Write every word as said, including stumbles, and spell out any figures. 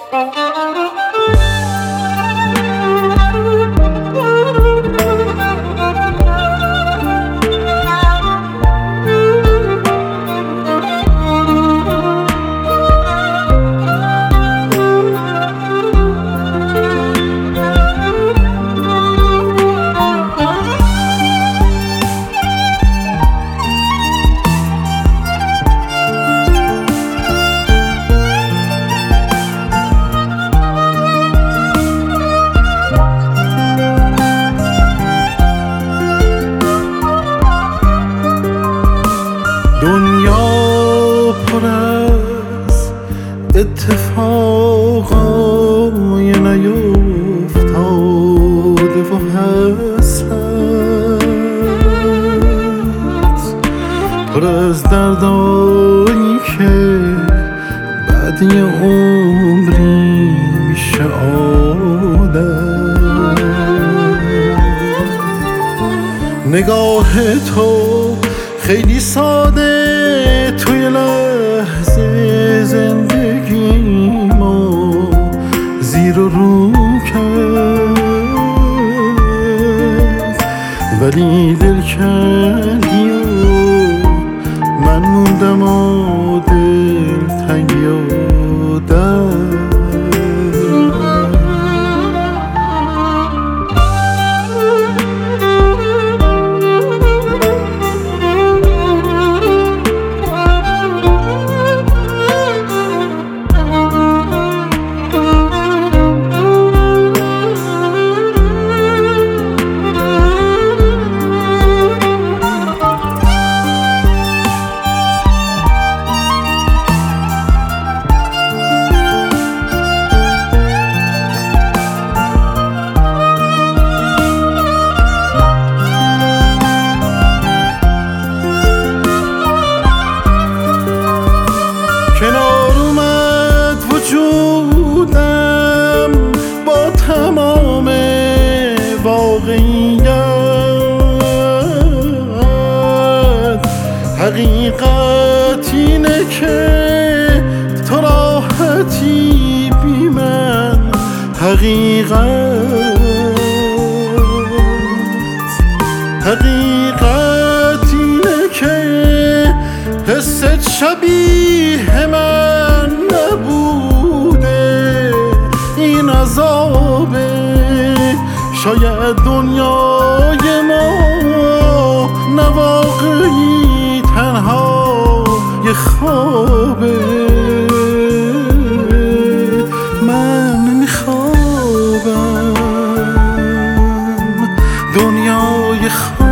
دنیا پر از اتفاقای نیفتاده و حسرت، پر از دردایی که بعد یه عمری میشه عادت. نگاه تو خیلی ساده توی لحظه زندگیمو زیر و رو کرد، ولی دل کردی و من موندم و دل تنگی و درد. کنار اومد وجودم با تمام واقعیت. حقیقت اینه که تو راحتی بی من. حقیقت حقیقت اینه که حست شبیه من نبوده. این عذابه، شاید دنیای ما نواقعی تنها یه خوابه. من میخوابم دنیای خواب